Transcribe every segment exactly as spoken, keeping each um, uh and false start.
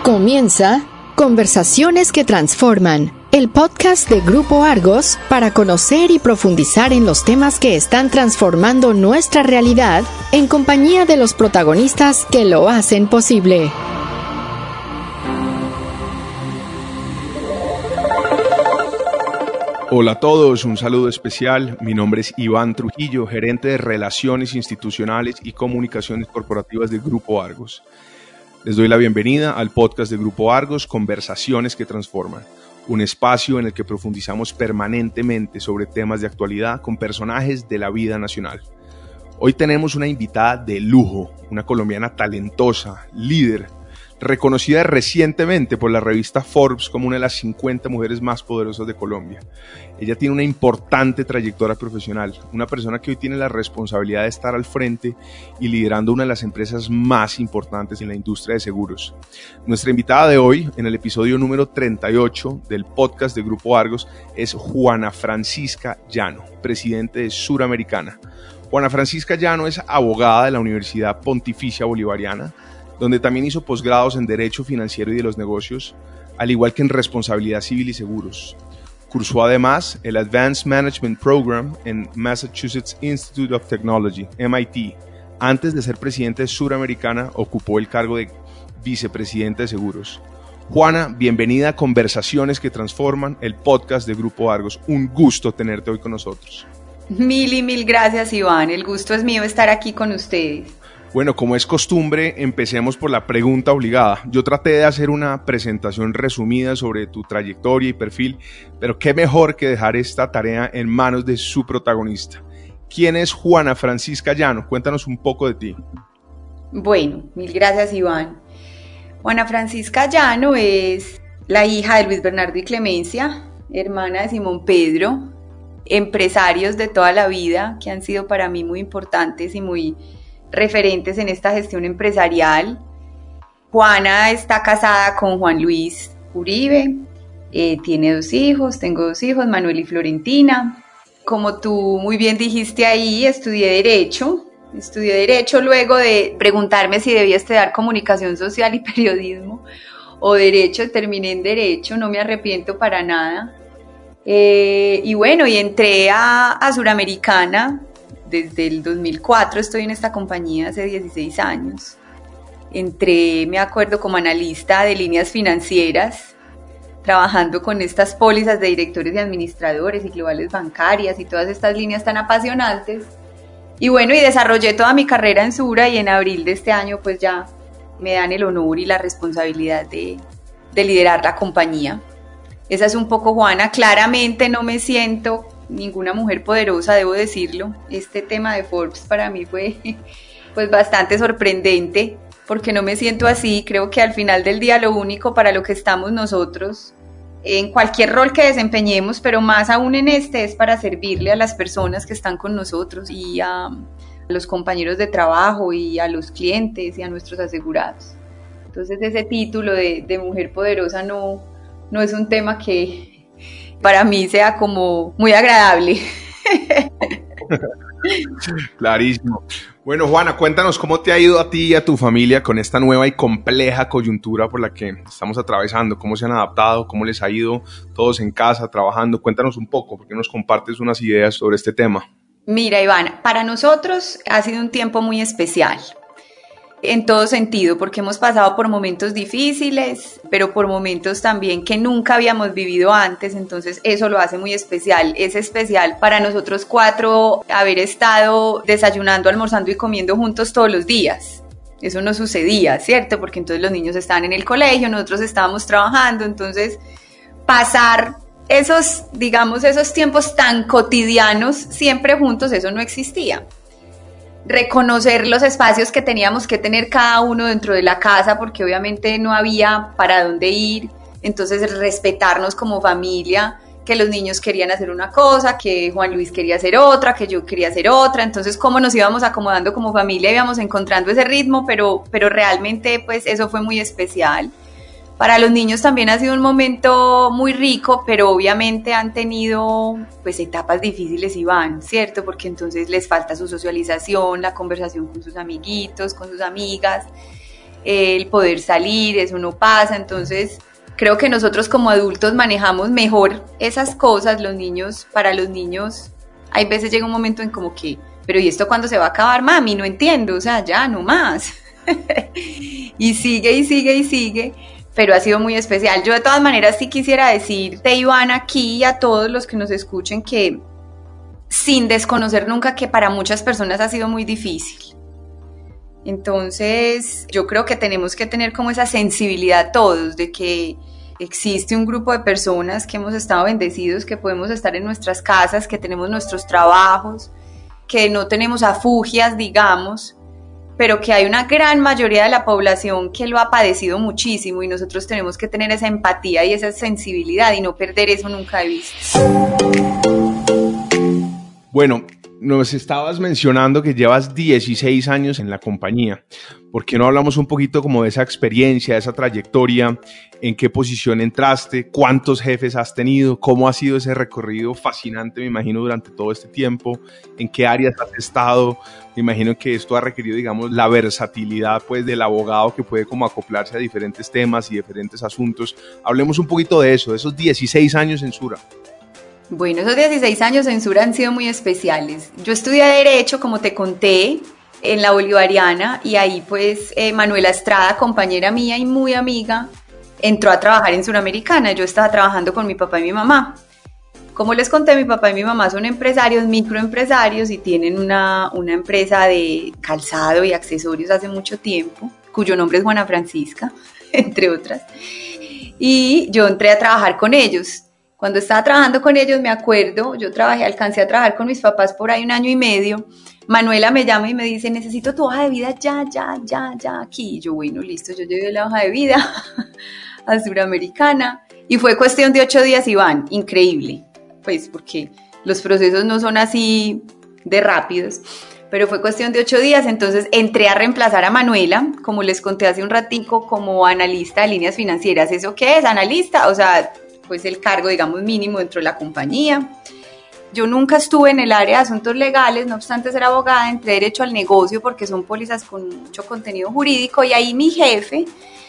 Comienza Conversaciones que Transforman, el podcast de Grupo Argos para conocer y profundizar en los temas que están transformando nuestra realidad en compañía de los protagonistas que lo hacen posible. Hola a todos, un saludo especial. Mi nombre es Iván Trujillo, gerente de Relaciones Institucionales y Comunicaciones Corporativas del Grupo Argos. Les doy la bienvenida al podcast de Grupo Argos, Conversaciones que Transforman, un espacio en el que profundizamos permanentemente sobre temas de actualidad con personajes de la vida nacional. Hoy tenemos una invitada de lujo, una colombiana talentosa, líder, reconocida recientemente por la revista Forbes como una de las cincuenta mujeres más poderosas de Colombia. Ella tiene una importante trayectoria profesional, una persona que hoy tiene la responsabilidad de estar al frente y liderando una de las empresas más importantes en la industria de seguros. Nuestra invitada de hoy, en el episodio número treinta y ocho del podcast de Grupo Argos, es Juana Francisca Llano, presidente de Suramericana. Juana Francisca Llano es abogada de la Universidad Pontificia Bolivariana, donde también hizo posgrados en Derecho Financiero y de los Negocios, al igual que en Responsabilidad Civil y Seguros. Cursó además el Advanced Management Program en Massachusetts Institute of Technology, M I T. Antes de ser presidente de Suramericana, ocupó el cargo de vicepresidente de Seguros. Juana, bienvenida a Conversaciones que Transforman, el podcast de Grupo Argos. Un gusto tenerte hoy con nosotros. Mil y mil gracias, Iván. El gusto es mío estar aquí con ustedes. Bueno, como es costumbre, empecemos por la pregunta obligada. Yo traté de hacer una presentación resumida sobre tu trayectoria y perfil, pero qué mejor que dejar esta tarea en manos de su protagonista. ¿Quién es Juana Francisca Llano? Cuéntanos un poco de ti. Bueno, mil gracias, Iván. Juana Francisca Llano es la hija de Luis Bernardo y Clemencia, hermana de Simón Pedro, empresarios de toda la vida que han sido para mí muy importantes y muy referentes en esta gestión empresarial. Juana está casada con Juan Luis Uribe, eh, tiene dos hijos, tengo dos hijos, Manuel y Florentina. Como tú muy bien dijiste ahí, estudié Derecho, estudié Derecho luego de preguntarme si debía estudiar Comunicación Social y Periodismo o Derecho, terminé en Derecho, no me arrepiento para nada. Eh, y bueno, y entré a, a Suramericana. Desde el dos mil cuatro estoy en esta compañía, hace dieciséis años. Entré, me acuerdo, como analista de líneas financieras, trabajando con estas pólizas de directores y administradores y globales bancarias y todas estas líneas tan apasionantes. Y bueno, y desarrollé toda mi carrera en Sura y en abril de este año pues ya me dan el honor y la responsabilidad de, de liderar la compañía. Esa es un poco Juana. Claramente no me siento ninguna mujer poderosa, debo decirlo. Este tema de Forbes para mí fue pues bastante sorprendente, porque no me siento así. Creo que al final del día lo único para lo que estamos nosotros, en cualquier rol que desempeñemos, pero más aún en este, es para servirle a las personas que están con nosotros y a los compañeros de trabajo y a los clientes y a nuestros asegurados. Entonces ese título de, de mujer poderosa no, no es un tema que para mí sea como muy agradable. Clarísimo. Bueno, Juana, cuéntanos cómo te ha ido a ti y a tu familia con esta nueva y compleja coyuntura por la que estamos atravesando. ¿Cómo se han adaptado? ¿Cómo les ha ido todos en casa, trabajando? Cuéntanos un poco, porque nos compartes unas ideas sobre este tema. Mira, Iván, para nosotros ha sido un tiempo muy especial. En todo sentido, porque hemos pasado por momentos difíciles, pero por momentos también que nunca habíamos vivido antes, entonces eso lo hace muy especial. Es especial para nosotros cuatro haber estado desayunando, almorzando y comiendo juntos todos los días. Eso no sucedía, ¿cierto? Porque entonces los niños estaban en el colegio, nosotros estábamos trabajando, entonces pasar esos, digamos, esos tiempos tan cotidianos siempre juntos, eso no existía. Reconocer los espacios que teníamos que tener cada uno dentro de la casa, porque obviamente no había para dónde ir, entonces respetarnos como familia, que los niños querían hacer una cosa, que Juan Luis quería hacer otra, que yo quería hacer otra, entonces cómo nos íbamos acomodando como familia, íbamos encontrando ese ritmo, pero, pero realmente pues eso fue muy especial. Para los niños también ha sido un momento muy rico, pero obviamente han tenido pues etapas difíciles, Iván, ¿cierto? Porque entonces les falta su socialización, la conversación con sus amiguitos, con sus amigas. el poder salir, eso no pasa, entonces creo que nosotros como adultos manejamos mejor esas cosas. Los niños, para los niños, hay veces llega un momento en como que, pero ¿y esto cuándo se va a acabar, mami? No entiendo, o sea, ya, no más. Y sigue y sigue y sigue, pero ha sido muy especial. Yo de todas maneras sí quisiera decirte, Iván, aquí y a todos los que nos escuchen, que sin desconocer nunca que para muchas personas ha sido muy difícil. Entonces yo creo que tenemos que tener como esa sensibilidad todos de que existe un grupo de personas que hemos estado bendecidos, que podemos estar en nuestras casas, que tenemos nuestros trabajos, que no tenemos afugias, digamos, pero que hay una gran mayoría de la población que lo ha padecido muchísimo y nosotros tenemos que tener esa empatía y esa sensibilidad y no perder eso nunca de vista. Bueno, nos estabas mencionando que llevas dieciséis años en la compañía. ¿Por qué no hablamos un poquito como de esa experiencia, de esa trayectoria? ¿En qué posición entraste? ¿Cuántos jefes has tenido? ¿Cómo ha sido ese recorrido fascinante, me imagino, durante todo este tiempo? ¿En qué áreas has estado? Me imagino que esto ha requerido, digamos, la versatilidad pues, del abogado que puede como acoplarse a diferentes temas y diferentes asuntos. Hablemos un poquito de eso, de esos dieciséis años en Sura. Bueno, esos dieciséis años en Sura han sido muy especiales. Yo estudié Derecho, como te conté, en la Bolivariana, y ahí pues eh, Manuela Estrada, compañera mía y muy amiga, entró a trabajar en Suramericana. Yo estaba trabajando con mi papá y mi mamá. Como les conté, mi papá y mi mamá son empresarios, microempresarios, y tienen una, una empresa de calzado y accesorios hace mucho tiempo, cuyo nombre es Juana Francisca, entre otras. Y yo entré a trabajar con ellos. Cuando estaba trabajando con ellos, me acuerdo, yo trabajé, alcancé a trabajar con mis papás por ahí un año y medio. Manuela me llama y me dice, necesito tu hoja de vida ya, ya, ya, ya, aquí. Y yo, bueno, listo, yo llevé la hoja de vida a Suramericana. Y fue cuestión de ocho días, Iván, increíble. Pues porque los procesos no son así de rápidos. Pero fue cuestión de ocho días, entonces entré a reemplazar a Manuela, como les conté hace un ratico, como analista de líneas financieras. ¿Eso qué es? Analista, o sea, pues el cargo, digamos, mínimo dentro de la compañía. Yo nunca estuve en el área de asuntos legales, no obstante ser abogada, entré derecho al negocio porque son pólizas con mucho contenido jurídico, y ahí mi jefe,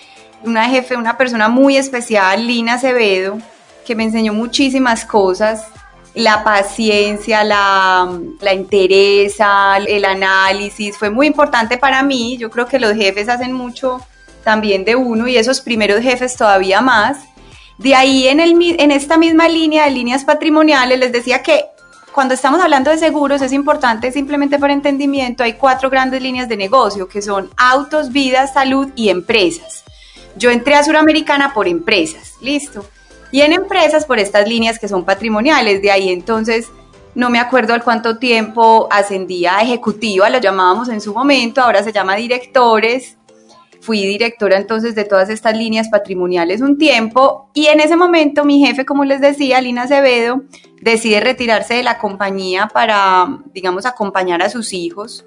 una jefe, una persona muy especial, Lina Acevedo, que me enseñó muchísimas cosas, la paciencia, la, la entereza, el análisis, fue muy importante para mí. Yo creo que los jefes hacen mucho también de uno, y esos primeros jefes todavía más. De ahí en, el, en esta misma línea de líneas patrimoniales les decía que cuando estamos hablando de seguros es importante, simplemente para entendimiento, hay cuatro grandes líneas de negocio que son autos, vida, salud y empresas. Yo entré a Suramericana por empresas, listo. Y en empresas por estas líneas que son patrimoniales. De ahí entonces no me acuerdo al cuánto tiempo ascendía a ejecutiva, lo llamábamos en su momento, ahora se llama directores. Fui directora entonces de todas estas líneas patrimoniales un tiempo, y en ese momento mi jefe, como les decía, Lina Acevedo, decide retirarse de la compañía para, digamos, acompañar a sus hijos,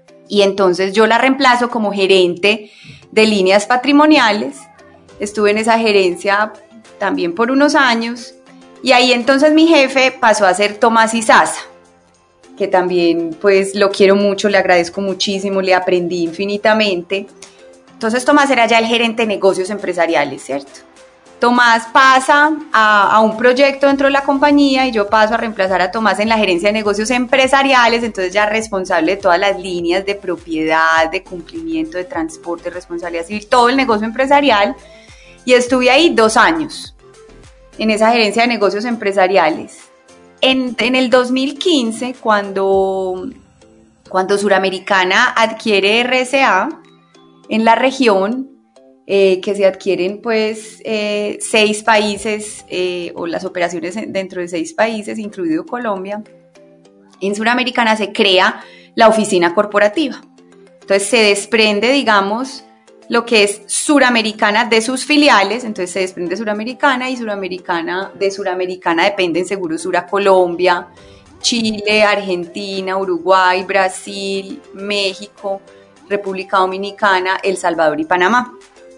y entonces yo la reemplazo como gerente de líneas patrimoniales. Estuve en esa gerencia también por unos años, y ahí entonces mi jefe pasó a ser Tomás Izaza, que también pues lo quiero mucho, le agradezco muchísimo, le aprendí infinitamente. Entonces Tomás era ya el gerente de negocios empresariales, ¿cierto? Tomás pasa a, a un proyecto dentro de la compañía y yo paso a reemplazar a Tomás en la gerencia de negocios empresariales, entonces ya responsable de todas las líneas de propiedad, de cumplimiento, de transporte, responsabilidad civil, todo el negocio empresarial, y estuve ahí dos años en esa gerencia de negocios empresariales. En, en el dos mil quince, cuando, cuando Suramericana adquiere R C A, en la región, eh, que se adquieren pues eh, seis países eh, o las operaciones dentro de seis países, incluido Colombia, en Suramericana se crea la oficina corporativa. Entonces se desprende, digamos, lo que es Suramericana de sus filiales, entonces se desprende Suramericana y Suramericana de Suramericana dependen Seguros Sura Colombia, Chile, Argentina, Uruguay, Brasil, México, República Dominicana, El Salvador y Panamá.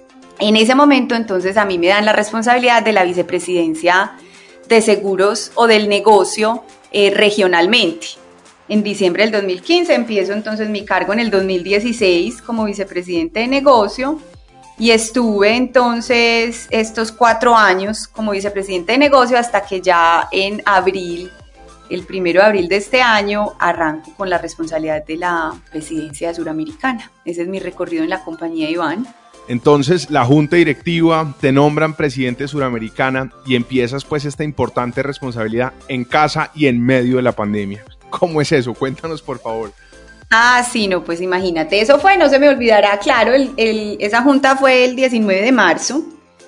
En ese momento, entonces, a mí me dan la responsabilidad de la vicepresidencia de seguros o del negocio eh, regionalmente. En diciembre del dos mil quince empiezo entonces mi cargo en el dos mil dieciséis como vicepresidente de negocio, y estuve entonces estos cuatro años como vicepresidente de negocio hasta que ya en abril, el primero de abril de este año, arranco con la responsabilidad de la presidencia de Suramericana. Ese es mi recorrido en la compañía, Iván. Entonces, la junta directiva te nombran presidente de Suramericana y empiezas pues esta importante responsabilidad en casa y en medio de la pandemia. ¿Cómo es eso? Cuéntanos, por favor. Ah, sí, no, pues imagínate, eso fue, no se me olvidará, claro, el, el, esa junta fue el diecinueve de marzo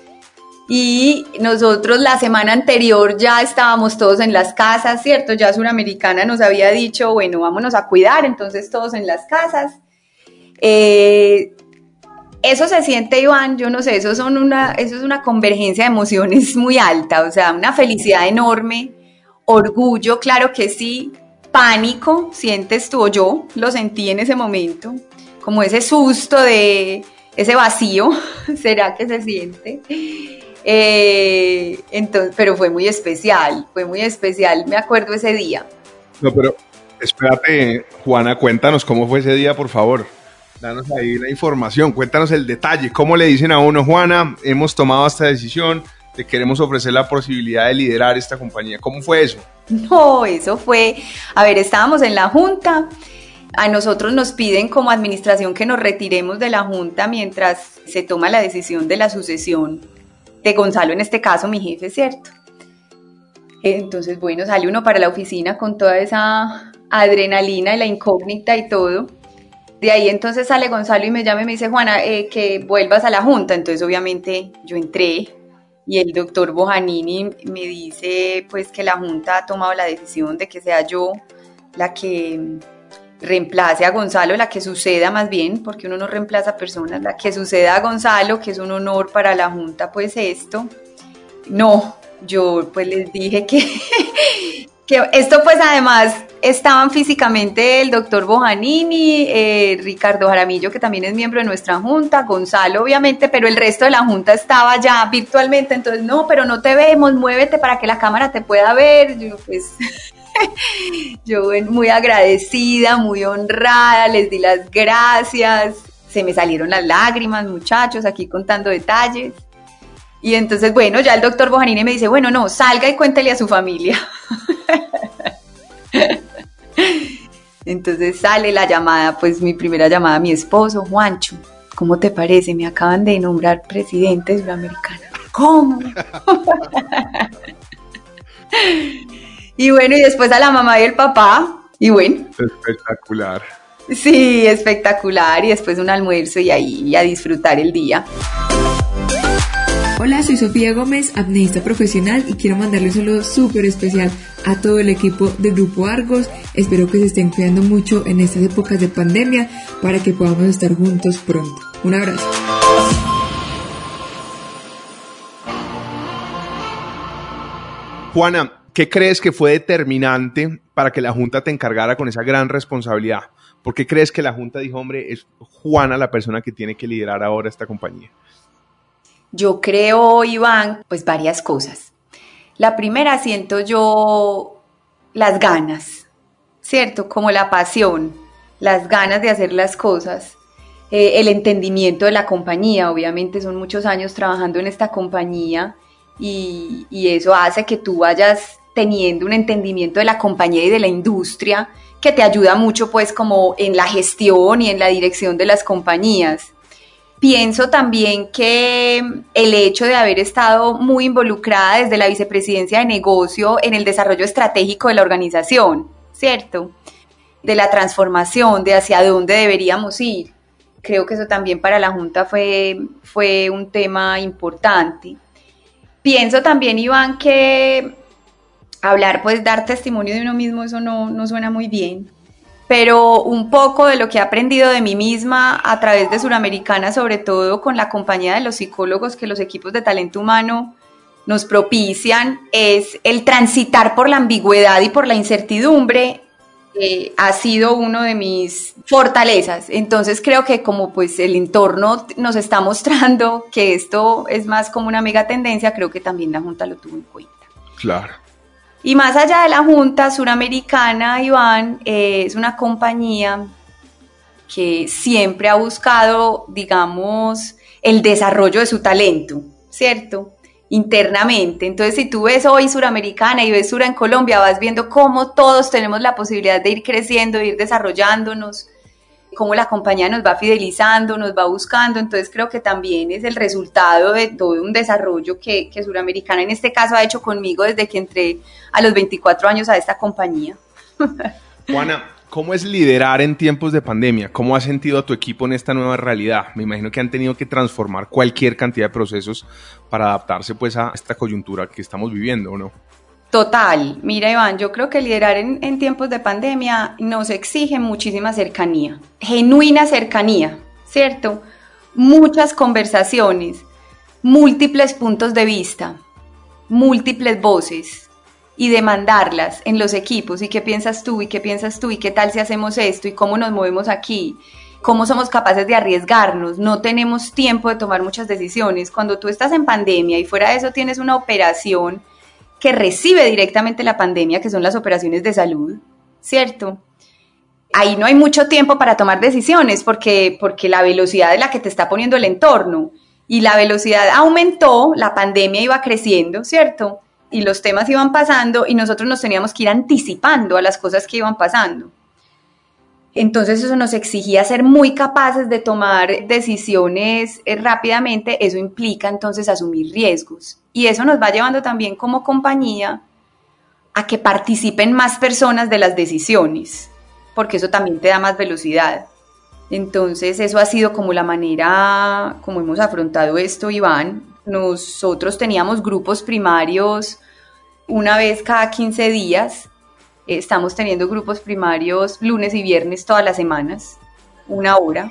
y nosotros la semana anterior ya estábamos todos en las casas, ¿cierto? Ya Suramericana nos había dicho, bueno, vámonos a cuidar, entonces todos en las casas. Eh, eso se siente, Iván, yo no sé, eso, son una, eso es una convergencia de emociones muy alta, o sea, una felicidad enorme, orgullo, claro que sí. Pánico, sientes tú o yo, lo sentí en ese momento, como ese susto de ese vacío, ¿será que se siente? Eh, entonces, pero fue muy especial, fue muy especial, me acuerdo ese día. No, pero espérate, Juana, cuéntanos cómo fue ese día, por favor. Danos ahí la información, cuéntanos el detalle, cómo le dicen a uno, Juana, hemos tomado esta decisión, te queremos ofrecer la posibilidad de liderar esta compañía. ¿Cómo fue eso? No, eso fue, a ver, estábamos en la junta, a nosotros nos piden como administración que nos retiremos de la junta mientras se toma la decisión de la sucesión de Gonzalo, en este caso mi jefe, ¿cierto? Entonces, bueno, sale uno para la oficina con toda esa adrenalina y la incógnita y todo. De ahí entonces sale Gonzalo y me llama y me dice, Juana, eh, que vuelvas a la junta. Entonces, obviamente, yo entré. Y el doctor Bojanini me dice pues que la Junta ha tomado la decisión de que sea yo la que reemplace a Gonzalo, la que suceda más bien, porque uno no reemplaza personas, la que suceda a Gonzalo, que es un honor para la Junta pues esto. No, yo pues les dije que, que esto pues además estaban físicamente el doctor Bojanini, eh, Ricardo Jaramillo, que también es miembro de nuestra junta, Gonzalo obviamente, pero el resto de la junta estaba ya virtualmente, entonces no, pero no te vemos, muévete para que la cámara te pueda ver. Yo pues, yo muy agradecida, muy honrada, les di las gracias, se me salieron las lágrimas, muchachos, aquí contando detalles. Y entonces, bueno, ya el doctor Bojanini me dice, bueno, no, salga y cuéntele a su familia. Entonces sale la llamada, pues mi primera llamada a mi esposo, Juancho, ¿cómo te parece? Me acaban de nombrar presidente de Suramericana. ¿Cómo? Y bueno, y después a la mamá y el papá, y bueno. Espectacular. Sí, espectacular, y después un almuerzo y ahí a disfrutar el día. Hola, soy Sofía Gómez, apneísta profesional y quiero mandarle un saludo súper especial a todo el equipo de Grupo Argos. Espero que se estén cuidando mucho en estas épocas de pandemia para que podamos estar juntos pronto. Un abrazo. Juana, ¿qué crees que fue determinante para que la Junta te encargara con esa gran responsabilidad? ¿Por qué crees que la Junta dijo, hombre, es Juana la persona que tiene que liderar ahora esta compañía? Yo creo, Iván, pues varias cosas. La primera, siento yo las ganas, ¿cierto? Como la pasión, las ganas de hacer las cosas, eh, el entendimiento de la compañía. Obviamente son muchos años trabajando en esta compañía y, y eso hace que tú vayas teniendo un entendimiento de la compañía y de la industria que te ayuda mucho pues como en la gestión y en la dirección de las compañías. Pienso también que el hecho de haber estado muy involucrada desde la vicepresidencia de negocio en el desarrollo estratégico de la organización, ¿cierto? De la transformación, de hacia dónde deberíamos ir. Creo que eso también para la Junta fue, fue un tema importante. Pienso también, Iván, que hablar, pues dar testimonio de uno mismo, eso no, no suena muy bien. Pero un poco de lo que he aprendido de mí misma a través de Suramericana, sobre todo con la compañía de los psicólogos que los equipos de talento humano nos propician, es el transitar por la ambigüedad y por la incertidumbre, eh, ha sido uno de mis fortalezas. Entonces creo que como pues el entorno nos está mostrando que esto es más como una mega tendencia, creo que también la Junta lo tuvo en cuenta. Claro. Y más allá de la Junta, Suramericana, Iván, eh, es una compañía que siempre ha buscado, digamos, el desarrollo de su talento, ¿cierto? Internamente. Entonces, si tú ves hoy Suramericana y ves Sura en Colombia, vas viendo cómo todos tenemos la posibilidad de ir creciendo, de ir desarrollándonos, cómo la compañía nos va fidelizando, nos va buscando. Entonces, creo que también es el resultado de todo un desarrollo que, que Suramericana en este caso ha hecho conmigo desde que entré a los veinticuatro años a esta compañía. Juana, ¿cómo es liderar en tiempos de pandemia? ¿Cómo has sentido a tu equipo en esta nueva realidad? Me imagino que han tenido que transformar cualquier cantidad de procesos para adaptarse pues a esta coyuntura que estamos viviendo, ¿o no? Total. Mira, Iván, yo creo que liderar en, en tiempos de pandemia nos exige muchísima cercanía, genuina cercanía, ¿cierto? Muchas conversaciones, múltiples puntos de vista, múltiples voces, y demandarlas en los equipos. ¿Y qué piensas tú? ¿Y qué piensas tú? ¿Y qué tal si hacemos esto? ¿Y cómo nos movemos aquí? ¿Cómo somos capaces de arriesgarnos? No tenemos tiempo de tomar muchas decisiones. Cuando tú estás en pandemia y fuera de eso tienes una operación que recibe directamente la pandemia, que son las operaciones de salud, ¿cierto? Ahí no hay mucho tiempo para tomar decisiones porque, porque la velocidad de la que te está poniendo el entorno y la velocidad aumentó, la pandemia iba creciendo, ¿cierto? Y los temas iban pasando y nosotros nos teníamos que ir anticipando a las cosas que iban pasando. Entonces eso nos exigía ser muy capaces de tomar decisiones eh, rápidamente. Eso implica entonces asumir riesgos. Y eso nos va llevando también como compañía a que participen más personas de las decisiones, porque eso también te da más velocidad. Entonces eso ha sido como la manera como hemos afrontado esto, Iván. Nosotros teníamos grupos primarios una vez cada quince días. Estamos teniendo grupos primarios lunes y viernes todas las semanas, una hora.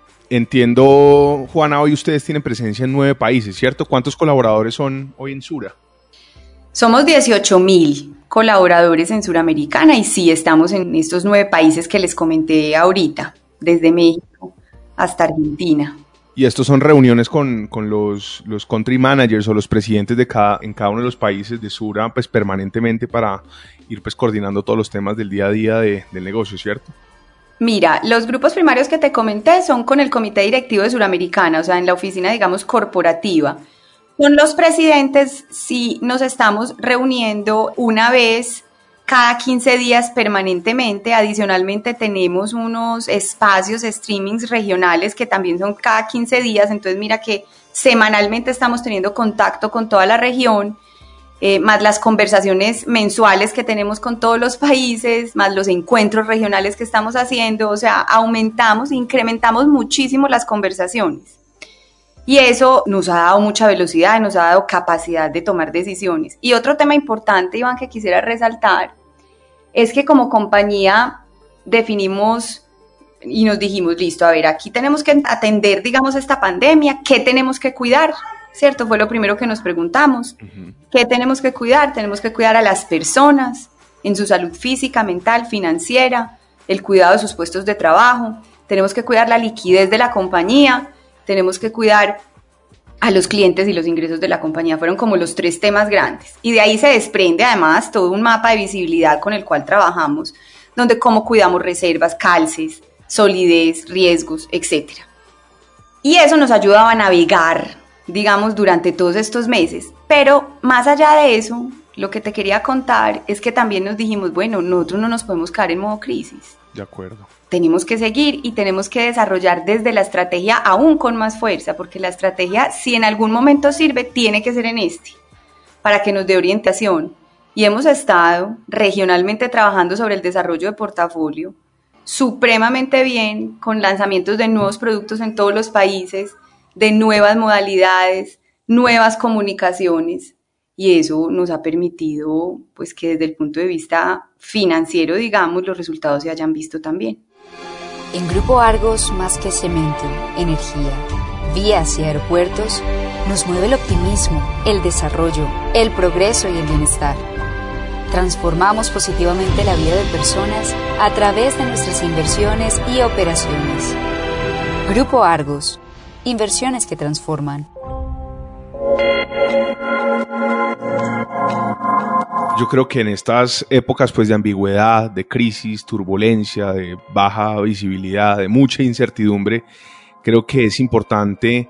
Entiendo, Juana, hoy ustedes tienen presencia en nueve países, ¿cierto? ¿Cuántos colaboradores son hoy en Sura? Somos dieciocho mil colaboradores en Suramericana y sí, estamos en estos nueve países que les comenté ahorita, desde México hasta Argentina. Y estos son reuniones con, con los, los country managers o los presidentes de cada, en cada uno de los países de Sura, pues permanentemente para ir pues coordinando todos los temas del día a día de, del negocio, ¿cierto? Mira, los grupos primarios que te comenté son con el comité directivo de Suramericana, o sea, en la oficina, digamos, corporativa. Con los presidentes sí nos estamos reuniendo una vez cada quince días permanentemente. Adicionalmente tenemos unos espacios, streamings regionales que también son cada quince días, entonces mira que semanalmente estamos teniendo contacto con toda la región, eh, más las conversaciones mensuales que tenemos con todos los países, más los encuentros regionales que estamos haciendo, o sea, aumentamos, incrementamos muchísimo las conversaciones. Y eso nos ha dado mucha velocidad, nos ha dado capacidad de tomar decisiones. Y otro tema importante, Iván, que quisiera resaltar, es que como compañía definimos y nos dijimos, listo, a ver, aquí tenemos que atender, digamos, esta pandemia, ¿qué tenemos que cuidar? ¿Cierto? Fue lo primero que nos preguntamos. Uh-huh. ¿Qué tenemos que cuidar? Tenemos que cuidar a las personas en su salud física, mental, financiera, el cuidado de sus puestos de trabajo, tenemos que cuidar la liquidez de la compañía, tenemos que cuidar a los clientes y los ingresos de la compañía. Fueron como los tres temas grandes. Y de ahí se desprende además todo un mapa de visibilidad con el cual trabajamos, donde cómo cuidamos reservas, calces, solidez, riesgos, etcétera. Y eso nos ayudaba a navegar, digamos, durante todos estos meses. Pero más allá de eso, lo que te quería contar es que también nos dijimos, bueno, nosotros no nos podemos quedar en modo crisis. De acuerdo. Tenemos que seguir y tenemos que desarrollar desde la estrategia aún con más fuerza, porque la estrategia, si en algún momento sirve, tiene que ser en este, para que nos dé orientación. Y hemos estado regionalmente trabajando sobre el desarrollo de portafolio, supremamente bien, con lanzamientos de nuevos productos en todos los países, de nuevas modalidades, nuevas comunicaciones, y eso nos ha permitido, pues, que desde el punto de vista financiero, digamos, los resultados se hayan visto también. En Grupo Argos, más que cemento, energía, vías y aeropuertos, nos mueve el optimismo, el desarrollo, el progreso y el bienestar. Transformamos positivamente la vida de personas a través de nuestras inversiones y operaciones. Grupo Argos, inversiones que transforman. Yo creo que en estas épocas pues de ambigüedad, de crisis, turbulencia, de baja visibilidad, de mucha incertidumbre, creo que es importante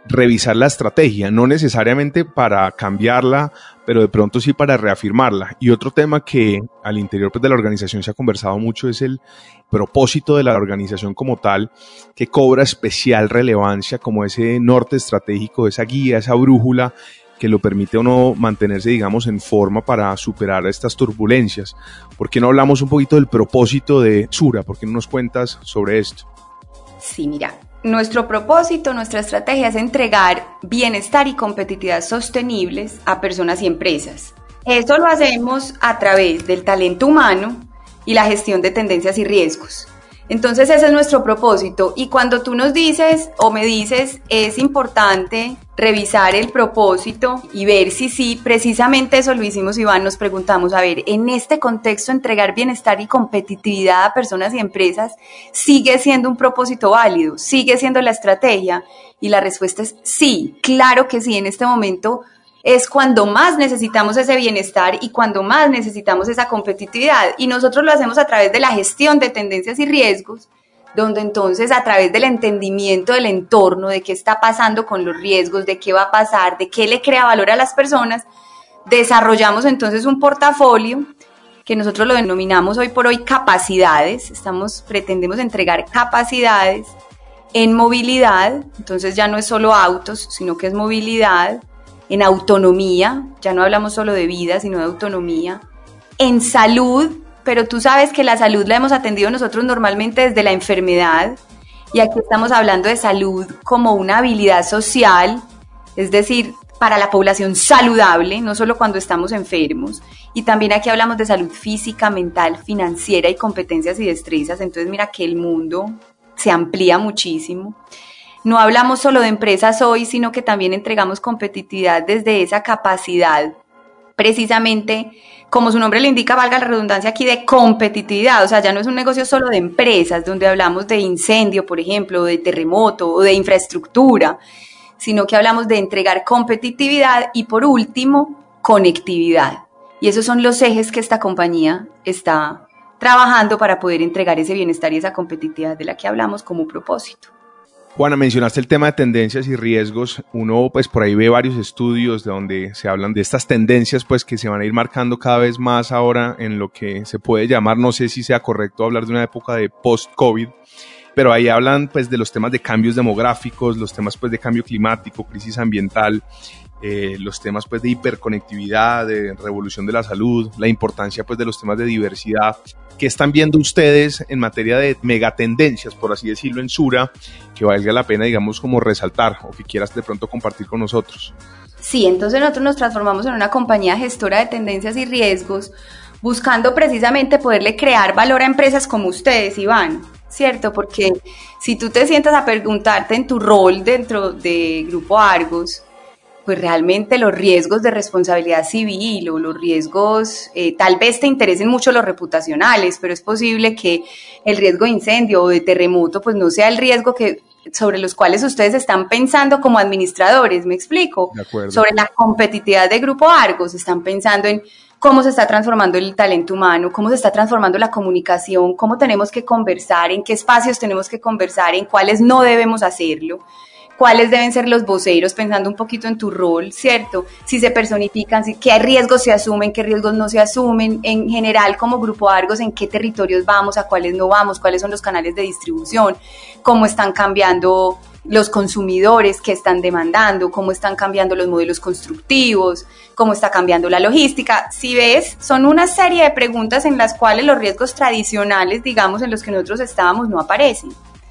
revisar la estrategia, no necesariamente para cambiarla, pero de pronto sí para reafirmarla. Y otro tema que al interior pues, de la organización se ha conversado mucho es el propósito de la organización como tal, que cobra especial relevancia como ese norte estratégico, esa guía, esa brújula que lo permite a uno mantenerse, digamos, en forma para superar estas turbulencias. ¿Por qué no hablamos un poquito del propósito de Sura? ¿Por qué no nos cuentas sobre esto? Sí, mira. Nuestro propósito, nuestra estrategia es entregar bienestar y competitividad sostenibles a personas y empresas. Esto lo hacemos a través del talento humano y la gestión de tendencias y riesgos. Entonces ese es nuestro propósito y cuando tú nos dices o me dices es importante revisar el propósito y ver si sí, precisamente eso lo hicimos Iván, nos preguntamos, a ver, en este contexto entregar bienestar y competitividad a personas y empresas sigue siendo un propósito válido, sigue siendo la estrategia y la respuesta es sí, claro que sí, en este momento es cuando más necesitamos ese bienestar y cuando más necesitamos esa competitividad. Y nosotros lo hacemos a través de la gestión de tendencias y riesgos, donde entonces a través del entendimiento del entorno, de qué está pasando con los riesgos, de qué va a pasar, de qué le crea valor a las personas, desarrollamos entonces un portafolio que nosotros lo denominamos hoy por hoy capacidades. Estamos, pretendemos entregar capacidades en movilidad, entonces ya no es solo autos, sino que es movilidad, en autonomía, ya no hablamos solo de vida, sino de autonomía, en salud, pero tú sabes que la salud la hemos atendido nosotros normalmente desde la enfermedad, y aquí estamos hablando de salud como una habilidad social, es decir, para la población saludable, no solo cuando estamos enfermos, y también aquí hablamos de salud física, mental, financiera y competencias y destrezas, entonces mira que el mundo se amplía muchísimo. No hablamos solo de empresas hoy, sino que también entregamos competitividad desde esa capacidad, precisamente, como su nombre le indica, valga la redundancia aquí, de competitividad. O sea, ya no es un negocio solo de empresas, donde hablamos de incendio, por ejemplo, o de terremoto, o de infraestructura, sino que hablamos de entregar competitividad y, por último, conectividad. Y esos son los ejes que esta compañía está trabajando para poder entregar ese bienestar y esa competitividad de la que hablamos como propósito. Juana, mencionaste el tema de tendencias y riesgos. Uno pues por ahí ve varios estudios de donde se hablan de estas tendencias pues que se van a ir marcando cada vez más ahora en lo que se puede llamar, no sé si sea correcto hablar de una época de post-COVID, pero ahí hablan pues de los temas de cambios demográficos, los temas pues de cambio climático, crisis ambiental, eh, los temas pues de hiperconectividad, de revolución de la salud, la importancia pues de los temas de diversidad. ¿Qué están viendo ustedes en materia de megatendencias, por así decirlo, en Sura, que valga la pena, digamos, como resaltar o que quieras de pronto compartir con nosotros? Sí, entonces nosotros nos transformamos en una compañía gestora de tendencias y riesgos, buscando precisamente poderle crear valor a empresas como ustedes, Iván, ¿cierto? Porque si tú te sientas a preguntarte en tu rol dentro de Grupo Argos, pues realmente los riesgos de responsabilidad civil o los riesgos, eh, tal vez te interesen mucho los reputacionales, pero es posible que el riesgo de incendio o de terremoto pues no sea el riesgo que, sobre los cuales ustedes están pensando como administradores, ¿me explico? De acuerdo. Sobre la competitividad de Grupo Argos, están pensando en cómo se está transformando el talento humano, cómo se está transformando la comunicación, cómo tenemos que conversar, en qué espacios tenemos que conversar, en cuáles no debemos hacerlo, cuáles deben ser los voceros, pensando un poquito en tu rol, ¿cierto? Si se personifican, si, qué riesgos se asumen, qué riesgos no se asumen, en general como Grupo Argos, en qué territorios vamos, a cuáles no vamos, cuáles son los canales de distribución, cómo están cambiando los consumidores, qué están demandando, cómo están cambiando los modelos constructivos, cómo está cambiando la logística. Si ves, son una serie de preguntas en las cuales los riesgos tradicionales, digamos, en los que nosotros estábamos, no aparecen.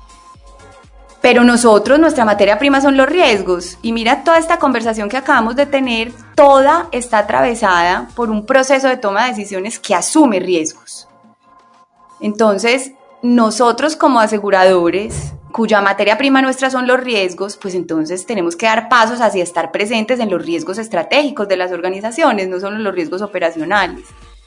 Pero nosotros, nuestra materia prima son los riesgos. Y mira toda esta conversación que acabamos de tener, toda está atravesada por un proceso de toma de decisiones que asume riesgos. Entonces, nosotros como aseguradores, cuya materia prima nuestra son los riesgos, pues entonces tenemos que dar pasos hacia estar presentes en los riesgos estratégicos de las organizaciones, no solo en los riesgos operacionales.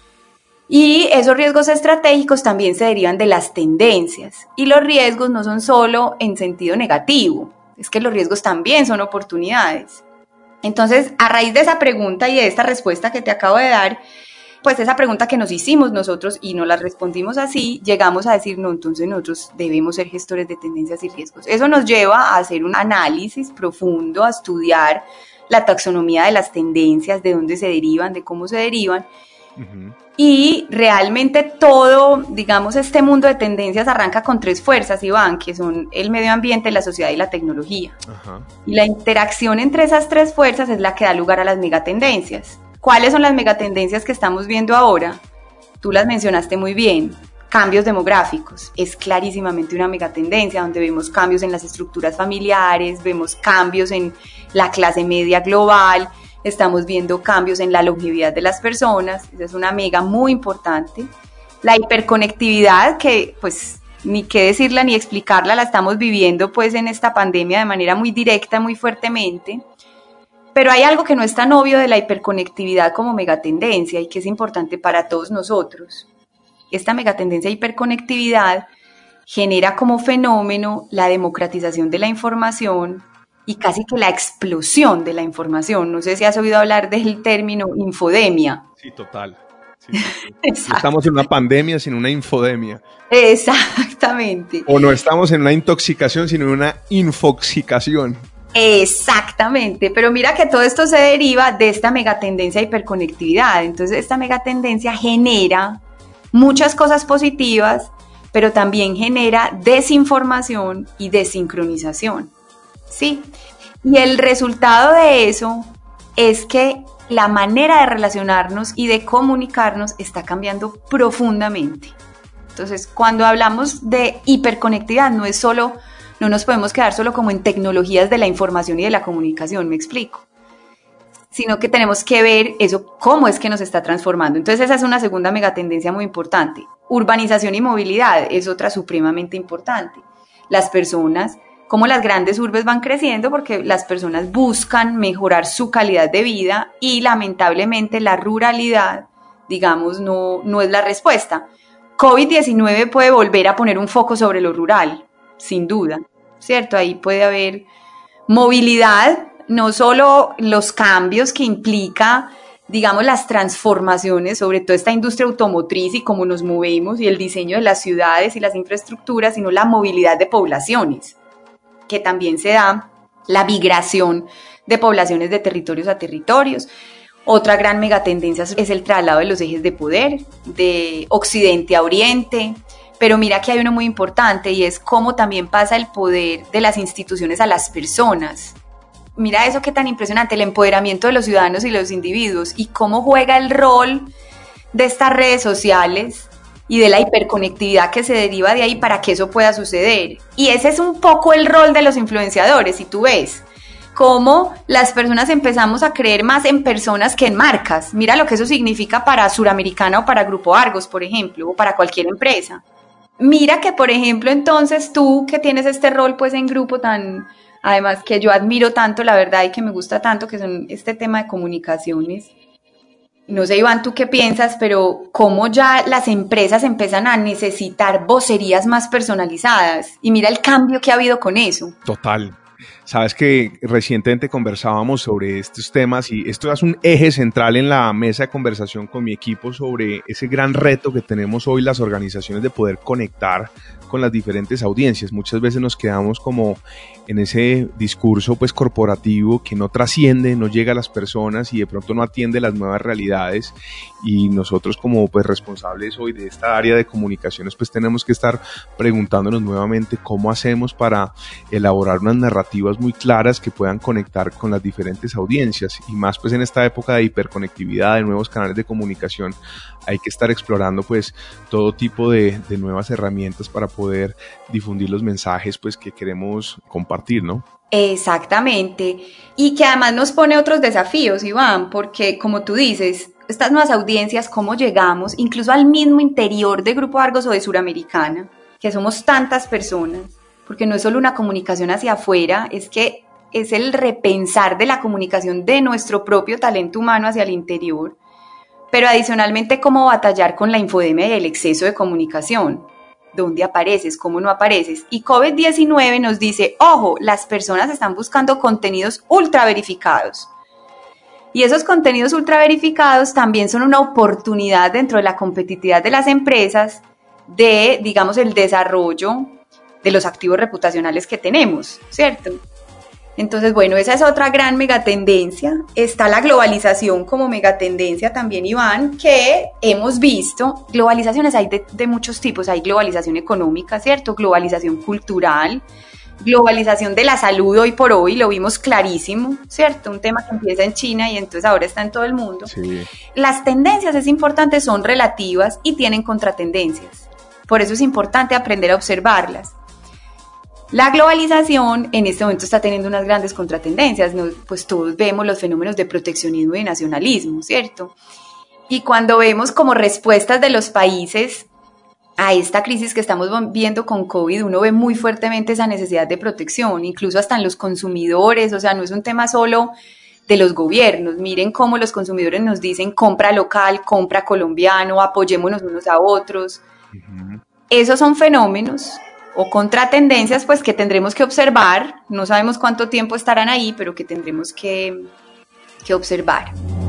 Y esos riesgos estratégicos también se derivan de las tendencias. Y los riesgos no son solo en sentido negativo, es que los riesgos también son oportunidades. Entonces, a raíz de esa pregunta y de esta respuesta que te acabo de dar, pues esa pregunta que nos hicimos nosotros y nos la respondimos así, llegamos a decir, no, entonces nosotros debemos ser gestores de tendencias y riesgos. Eso nos lleva a hacer un análisis profundo, a estudiar la taxonomía de las tendencias, de dónde se derivan, de cómo se derivan. Uh-huh. Y realmente todo, digamos, este mundo de tendencias arranca con tres fuerzas, Iván, que son el medio ambiente, la sociedad y la tecnología. Uh-huh. Y la interacción entre esas tres fuerzas es la que da lugar a las megatendencias. ¿Cuáles son las megatendencias que estamos viendo ahora? Tú las mencionaste muy bien. Cambios demográficos. Es clarísimamente una megatendencia donde vemos cambios en las estructuras familiares, vemos cambios en la clase media global, estamos viendo cambios en la longevidad de las personas. Esa es una mega muy importante. La hiperconectividad, que pues ni qué decirla ni explicarla, la estamos viviendo pues en esta pandemia de manera muy directa, muy fuertemente. Pero hay algo que no es tan obvio de la hiperconectividad como megatendencia y que es importante para todos nosotros. Esta megatendencia de hiperconectividad genera como fenómeno la democratización de la información y casi que la explosión de la información. No sé si has oído hablar del término infodemia. Sí, total. Sí, sí, sí. No estamos en una pandemia, sino una infodemia. Exactamente. O no estamos en una intoxicación, sino en una infoxicación. Exactamente, pero mira que todo esto se deriva de esta megatendencia de hiperconectividad. Entonces esta megatendencia genera muchas cosas positivas, pero también genera desinformación y desincronización, ¿sí? Y el resultado de eso es que la manera de relacionarnos y de comunicarnos está cambiando profundamente. Entonces, cuando hablamos de hiperconectividad, no es solo... No nos podemos quedar solo como en tecnologías de la información y de la comunicación, me explico, sino que tenemos que ver eso, cómo es que nos está transformando. Entonces esa es una segunda megatendencia muy importante. Urbanización y movilidad es otra supremamente importante. Las personas, cómo las grandes urbes van creciendo porque las personas buscan mejorar su calidad de vida y lamentablemente la ruralidad, digamos, no, no es la respuesta. COVID diecinueve puede volver a poner un foco sobre lo rural, sin duda, ¿cierto? Ahí puede haber movilidad, no solo los cambios que implica, digamos, las transformaciones, sobre todo esta industria automotriz y cómo nos movemos y el diseño de las ciudades y las infraestructuras, sino la movilidad de poblaciones, que también se da la migración de poblaciones de territorios a territorios. Otra gran megatendencia es el traslado de los ejes de poder, de occidente a oriente. Pero mira que hay uno muy importante y es cómo también pasa el poder de las instituciones a las personas. Mira eso qué tan impresionante, el empoderamiento de los ciudadanos y los individuos y cómo juega el rol de estas redes sociales y de la hiperconectividad que se deriva de ahí para que eso pueda suceder. Y ese es un poco el rol de los influenciadores, si tú ves cómo las personas empezamos a creer más en personas que en marcas. Mira lo que eso significa para Suramericana o para Grupo Argos, por ejemplo, o para cualquier empresa. Mira que, por ejemplo, entonces tú que tienes este rol pues en grupo tan, además que yo admiro tanto, la verdad, y que me gusta tanto, que son este tema de comunicaciones. No sé, Iván, ¿tú qué piensas? Pero cómo ya las empresas empiezan a necesitar vocerías más personalizadas. Y mira el cambio que ha habido con eso. Total. Sabes que recientemente conversábamos sobre estos temas y esto es un eje central en la mesa de conversación con mi equipo sobre ese gran reto que tenemos hoy las organizaciones de poder conectar con las diferentes audiencias. Muchas veces nos quedamos como en ese discurso pues corporativo que no trasciende, no llega a las personas y de pronto no atiende las nuevas realidades, y nosotros como pues responsables hoy de esta área de comunicaciones pues tenemos que estar preguntándonos nuevamente cómo hacemos para elaborar unas narrativas muy claras que puedan conectar con las diferentes audiencias, y más pues en esta época de hiperconectividad, de nuevos canales de comunicación. Hay que estar explorando pues todo tipo de, de nuevas herramientas para poder difundir los mensajes pues que queremos compartir, ¿no? Exactamente, y que además nos pone otros desafíos, Iván, porque como tú dices, estas nuevas audiencias, cómo llegamos incluso al mismo interior de Grupo Argos o de Suramericana, que somos tantas personas, porque no es solo una comunicación hacia afuera, es que es el repensar de la comunicación de nuestro propio talento humano hacia el interior, pero adicionalmente cómo batallar con la infodemia y el exceso de comunicación. ¿Dónde apareces? ¿Cómo no apareces? Y COVID diecinueve nos dice, ojo, las personas están buscando contenidos ultra verificados. Y esos contenidos ultra verificados también son una oportunidad dentro de la competitividad de las empresas de, digamos, el desarrollo de los activos reputacionales que tenemos, ¿cierto? Entonces, bueno, esa es otra gran megatendencia. Está la globalización como megatendencia también, Iván, que hemos visto. Globalizaciones hay de, de muchos tipos. Hay globalización económica, ¿cierto? Globalización cultural, globalización de la salud hoy por hoy, lo vimos clarísimo, ¿cierto? Un tema que empieza en China y entonces ahora está en todo el mundo. Sí. Las tendencias, es importante, son relativas y tienen contratendencias. Por eso es importante aprender a observarlas. La globalización en este momento está teniendo unas grandes contratendencias, ¿no? Pues todos vemos los fenómenos de proteccionismo y de nacionalismo, ¿cierto? Y cuando vemos como respuestas de los países a esta crisis que estamos viendo con COVID, uno ve muy fuertemente esa necesidad de protección, incluso hasta en los consumidores, o sea, no es un tema solo de los gobiernos. Miren cómo los consumidores nos dicen compra local, compra colombiano, apoyémonos unos a otros. Uh-huh. Esos son fenómenos o contratendencias pues que tendremos que observar, no sabemos cuánto tiempo estarán ahí, pero que tendremos que, que observar.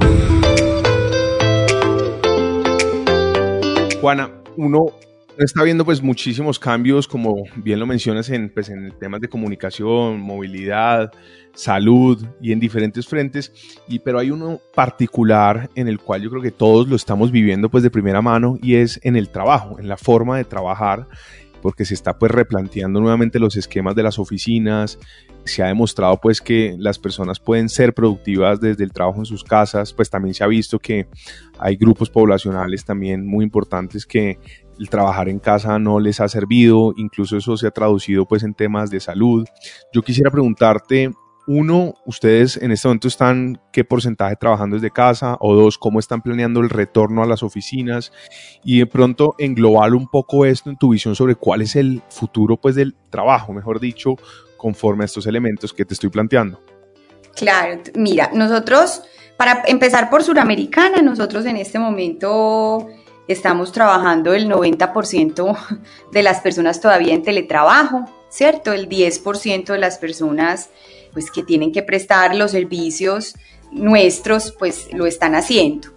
Juana, uno está viendo pues muchísimos cambios, como bien lo mencionas, en, pues, en temas de comunicación, movilidad, salud y en diferentes frentes, y, pero hay uno particular en el cual yo creo que todos lo estamos viviendo pues de primera mano, y es en el trabajo, en la forma de trabajar, porque se está pues replanteando nuevamente los esquemas de las oficinas. Se ha demostrado pues que las personas pueden ser productivas desde el trabajo en sus casas, pues también se ha visto que hay grupos poblacionales también muy importantes que el trabajar en casa no les ha servido, incluso eso se ha traducido pues en temas de salud. Yo quisiera preguntarte, uno, ustedes en este momento están, ¿qué porcentaje trabajando desde casa? O dos, ¿cómo están planeando el retorno a las oficinas? Y de pronto englobar un poco esto en tu visión sobre cuál es el futuro pues del trabajo, mejor dicho, conforme a estos elementos que te estoy planteando. Claro, mira, nosotros, para empezar por Suramericana, nosotros en este momento estamos trabajando el noventa por ciento de las personas todavía en teletrabajo, ¿cierto? El diez por ciento de las personas pues que tienen que prestar los servicios nuestros, pues lo están haciendo.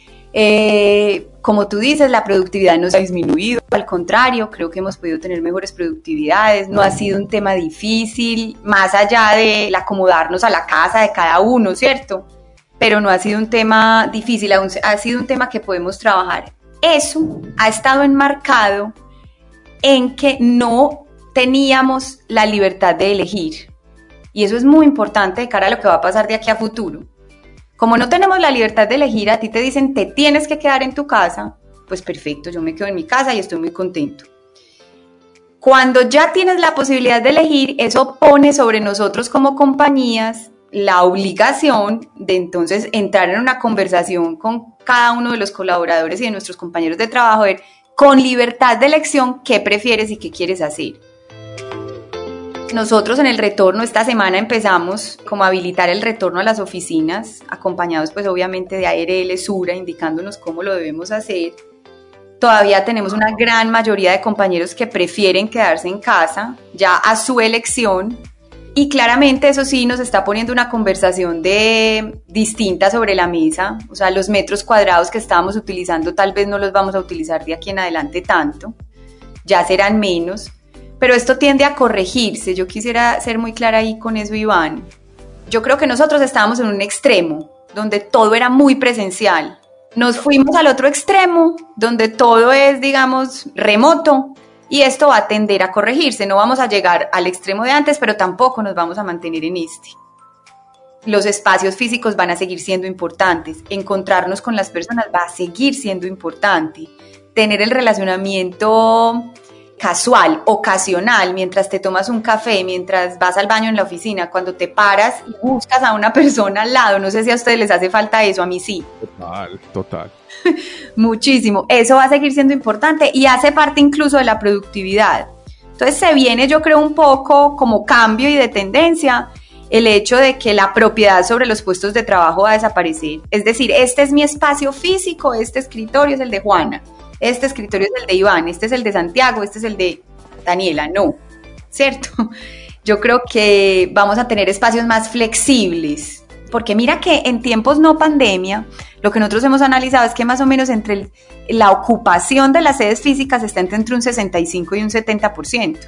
Eh, como tú dices, la productividad no se ha disminuido, al contrario, creo que hemos podido tener mejores productividades, no ha sido un tema difícil, más allá del acomodarnos a la casa de cada uno, ¿cierto? Pero no ha sido un tema difícil, ha sido un tema que podemos trabajar. Eso ha estado enmarcado en que no teníamos la libertad de elegir. Y eso es muy importante de cara a lo que va a pasar de aquí a futuro. Como no tenemos la libertad de elegir, a ti te dicen, te tienes que quedar en tu casa, pues perfecto, yo me quedo en mi casa y estoy muy contento. Cuando ya tienes la posibilidad de elegir, eso pone sobre nosotros como compañías la obligación de entonces entrar en una conversación con cada uno de los colaboradores y de nuestros compañeros de trabajo, ver con libertad de elección qué prefieres y qué quieres hacer. Nosotros en el retorno, esta semana empezamos como a habilitar el retorno a las oficinas, acompañados pues obviamente de A R L Sura, indicándonos cómo lo debemos hacer. Todavía tenemos una gran mayoría de compañeros que prefieren quedarse en casa, ya a su elección, y claramente eso sí nos está poniendo una conversación de, distinta sobre la mesa, o sea, los metros cuadrados que estábamos utilizando tal vez no los vamos a utilizar de aquí en adelante tanto, ya serán menos. Pero esto tiende a corregirse. Yo quisiera ser muy clara ahí con eso, Iván. Yo creo que nosotros estábamos en un extremo donde todo era muy presencial. Nos fuimos al otro extremo donde todo es, digamos, remoto, y esto va a tender a corregirse. No vamos a llegar al extremo de antes, pero tampoco nos vamos a mantener en este. Los espacios físicos van a seguir siendo importantes. Encontrarnos con las personas va a seguir siendo importante. Tener el relacionamiento casual, ocasional, mientras te tomas un café, mientras vas al baño en la oficina, cuando te paras y buscas a una persona al lado. No sé si a ustedes les hace falta eso, a mí sí. Total, total. Muchísimo. Eso va a seguir siendo importante y hace parte incluso de la productividad. Entonces se viene, yo creo, un poco como cambio y de tendencia el hecho de que la propiedad sobre los puestos de trabajo va a desaparecer. Es decir, este es mi espacio físico, este escritorio es el de Juana. Este escritorio es el de Iván, este es el de Santiago, este es el de Daniela, no, ¿cierto? Yo creo que vamos a tener espacios más flexibles, Porque mira que en tiempos no pandemia, lo que nosotros hemos analizado es que más o menos entre el, la ocupación de las sedes físicas está entre un sesenta y cinco y un setenta por ciento.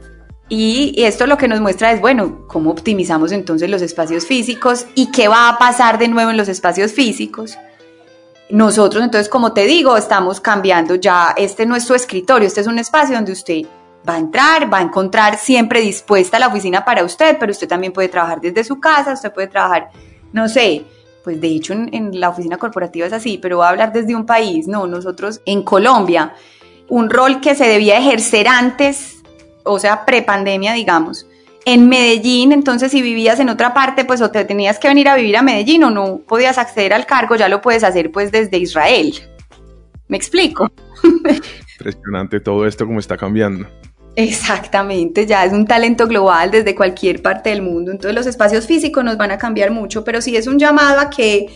Y, y esto lo que nos muestra es, bueno, cómo optimizamos entonces los espacios físicos y qué va a pasar de nuevo en los espacios físicos. Nosotros, entonces, como te digo, estamos cambiando ya, este no es su escritorio, este es un espacio donde usted va a entrar, va a encontrar siempre dispuesta la oficina para usted, pero usted también puede trabajar desde su casa, usted puede trabajar, no sé, pues de hecho en, en la oficina corporativa es así, pero va a hablar desde un país, no, nosotros en Colombia, un rol que se debía ejercer antes, o sea, prepandemia, digamos, en Medellín, entonces si vivías en otra parte, pues o te tenías que venir a vivir a Medellín o no podías acceder al cargo, ya lo puedes hacer pues desde Israel. ¿Me explico? Impresionante todo esto como está cambiando. Exactamente, ya es un talento global desde cualquier parte del mundo, entonces los espacios físicos nos van a cambiar mucho, pero sí es un llamado a que,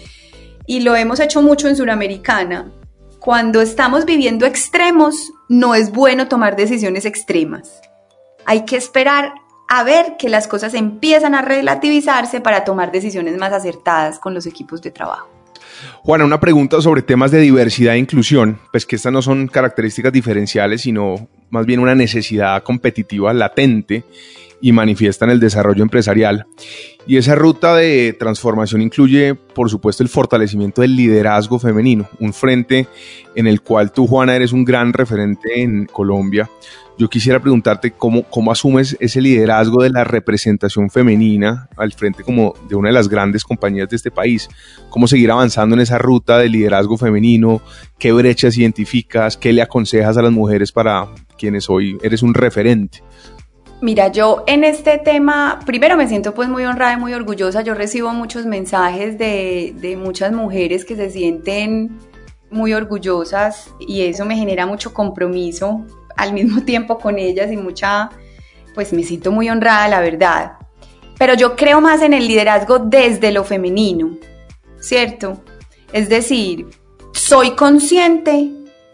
y lo hemos hecho mucho en Suramericana, cuando estamos viviendo extremos, no es bueno tomar decisiones extremas. Hay que esperar a ver que las cosas empiezan a relativizarse para tomar decisiones más acertadas con los equipos de trabajo. Juana, una pregunta sobre temas de diversidad e inclusión, pues que estas no son características diferenciales, sino más bien una necesidad competitiva latente y manifiesta en el desarrollo empresarial. Y esa ruta de transformación incluye, por supuesto, el fortalecimiento del liderazgo femenino, un frente en el cual tú, Juana, eres un gran referente en Colombia. Yo quisiera preguntarte cómo, cómo asumes ese liderazgo de la representación femenina al frente como de una de las grandes compañías de este país. ¿Cómo seguir avanzando en esa ruta de liderazgo femenino? ¿Qué brechas identificas? ¿Qué le aconsejas a las mujeres para quienes hoy eres un referente? Mira, yo en este tema, primero me siento pues muy honrada y muy orgullosa. Yo recibo muchos mensajes de, de muchas mujeres que se sienten muy orgullosas y eso me genera mucho compromiso al mismo tiempo con ellas y mucha, pues me siento muy honrada, la verdad. Pero yo creo más en el liderazgo desde lo femenino, ¿cierto? Es decir, soy consciente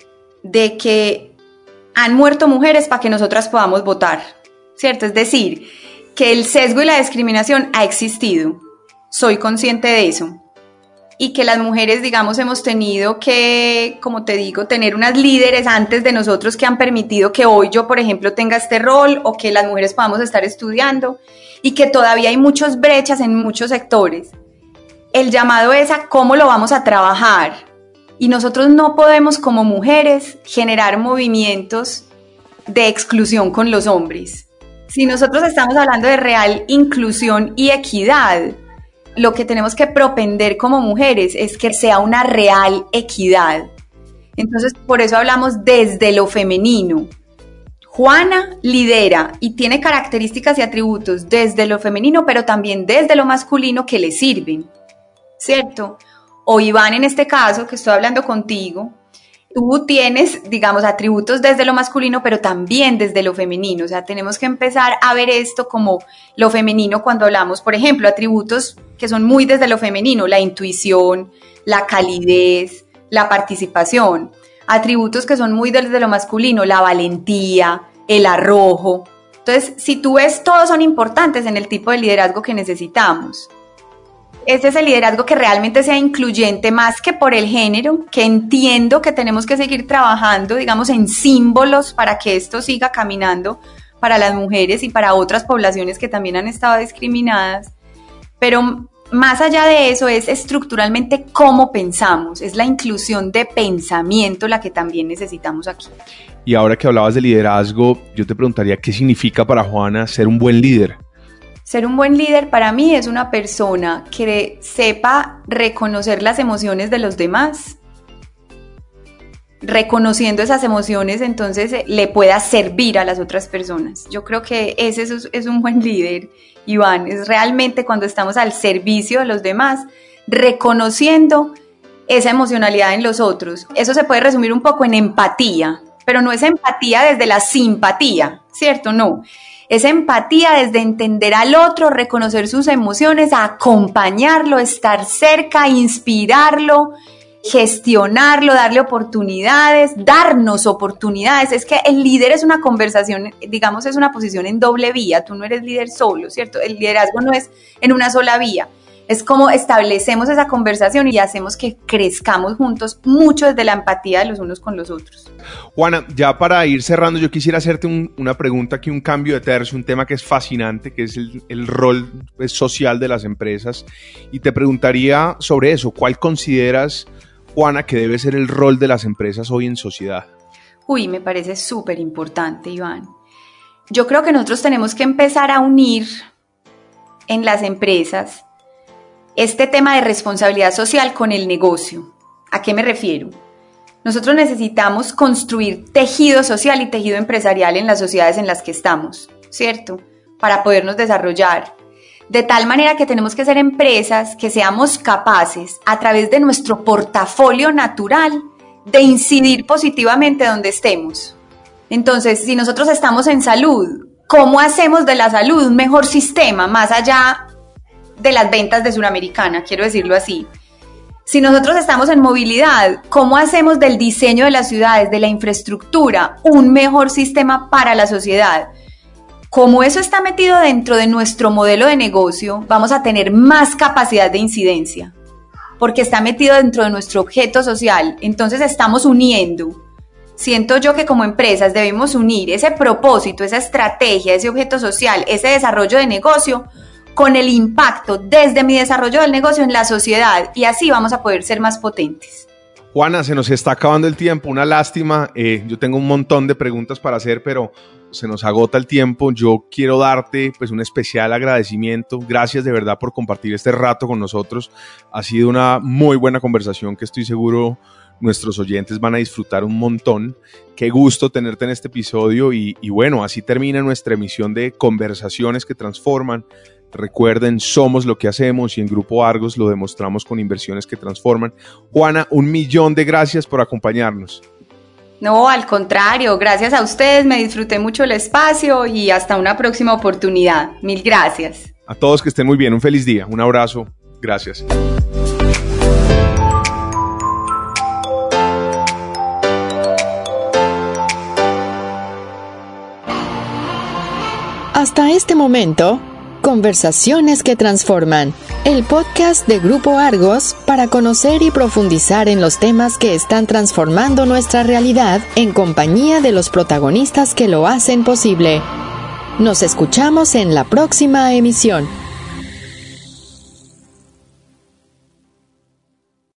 de que han muerto mujeres para que nosotras podamos votar, ¿cierto? Es decir, que el sesgo y la discriminación ha existido. Soy consciente de eso. Y que las mujeres, digamos, hemos tenido que, como te digo, tener unas líderes antes de nosotros que han permitido que hoy yo, por ejemplo, tenga este rol o que las mujeres podamos estar estudiando y que todavía hay muchas brechas en muchos sectores. El llamado es a cómo lo vamos a trabajar y nosotros no podemos como mujeres generar movimientos de exclusión con los hombres. Si nosotros estamos hablando de real inclusión y equidad, lo que tenemos que propender como mujeres es que sea una real equidad. Entonces, por eso hablamos desde lo femenino. Juana lidera y tiene características y atributos desde lo femenino, pero también desde lo masculino que le sirven, ¿cierto? O Iván, en este caso, que estoy hablando contigo, tú tienes, digamos, atributos desde lo masculino, pero también desde lo femenino. O sea, tenemos que empezar a ver esto como lo femenino cuando hablamos, por ejemplo, atributos que son muy desde lo femenino, la intuición, la calidez, la participación. Atributos que son muy desde lo masculino, la valentía, el arrojo. Entonces, si tú ves, todos son importantes en el tipo de liderazgo que necesitamos. Ese es el liderazgo que realmente sea incluyente más que por el género, que entiendo que tenemos que seguir trabajando, digamos, en símbolos para que esto siga caminando para las mujeres y para otras poblaciones que también han estado discriminadas. Pero más allá de eso es estructuralmente cómo pensamos, es la inclusión de pensamiento la que también necesitamos aquí. Y ahora que hablabas de liderazgo, yo te preguntaría, ¿qué significa para Juana ser un buen líder? Ser un buen líder para mí es una persona que sepa reconocer las emociones de los demás. Reconociendo esas emociones, entonces le pueda servir a las otras personas. Yo creo que ese es, es un buen líder, Iván. Es realmente cuando estamos al servicio de los demás, reconociendo esa emocionalidad en los otros. Eso se puede resumir un poco en empatía, pero no es empatía desde la simpatía, ¿cierto? No. Es empatía desde entender al otro, reconocer sus emociones, acompañarlo, estar cerca, inspirarlo, gestionarlo, darle oportunidades, darnos oportunidades. Es que el líder es una conversación, digamos, es una posición en doble vía. Tú no eres líder solo, ¿cierto? El liderazgo no es en una sola vía. Es como establecemos esa conversación y hacemos que crezcamos juntos mucho desde la empatía de los unos con los otros. Juana, ya para ir cerrando, yo quisiera hacerte un, una pregunta aquí, un cambio de tercio, un tema que es fascinante, que es el, el rol pues, social de las empresas. Y te preguntaría sobre eso, ¿cuál consideras, Juana, que debe ser el rol de las empresas hoy en sociedad? Uy, me parece súper importante, Iván. Yo creo que nosotros tenemos que empezar a unir en las empresas este tema de responsabilidad social con el negocio. ¿A qué me refiero? Nosotros necesitamos construir tejido social y tejido empresarial en las sociedades en las que estamos, ¿cierto? Para podernos desarrollar. De tal manera que tenemos que ser empresas que seamos capaces, a través de nuestro portafolio natural, de incidir positivamente donde estemos. Entonces, si nosotros estamos en salud, ¿cómo hacemos de la salud un mejor sistema más allá de las ventas de Suramericana? Quiero decirlo así. Si nosotros estamos en movilidad, ¿cómo hacemos del diseño de las ciudades, de la infraestructura, un mejor sistema para la sociedad? Como eso está metido dentro de nuestro modelo de negocio, vamos a tener más capacidad de incidencia, porque está metido dentro de nuestro objeto social. Entonces estamos uniendo. Siento yo que como empresas debemos unir ese propósito, esa estrategia, ese objeto social, ese desarrollo de negocio con el impacto desde mi desarrollo del negocio en la sociedad, y así vamos a poder ser más potentes. Juana, se nos está acabando el tiempo, una lástima. Eh, yo tengo un montón de preguntas para hacer, pero se nos agota el tiempo. Yo quiero darte pues un especial agradecimiento. Gracias de verdad por compartir este rato con nosotros. Ha sido una muy buena conversación que estoy seguro nuestros oyentes van a disfrutar un montón. Qué gusto tenerte en este episodio y, y bueno, así termina nuestra emisión de Conversaciones que Transforman. Recuerden, somos lo que hacemos y en Grupo Argos lo demostramos con inversiones que transforman. Juana, un millón de gracias por acompañarnos. No, al contrario, gracias a ustedes, me disfruté mucho el espacio y hasta una próxima oportunidad. Mil gracias. A todos que estén muy bien, un feliz día, un abrazo, gracias. Hasta este momento, Conversaciones que Transforman, el podcast de Grupo Argos para conocer y profundizar en los temas que están transformando nuestra realidad en compañía de los protagonistas que lo hacen posible. Nos escuchamos en la próxima emisión.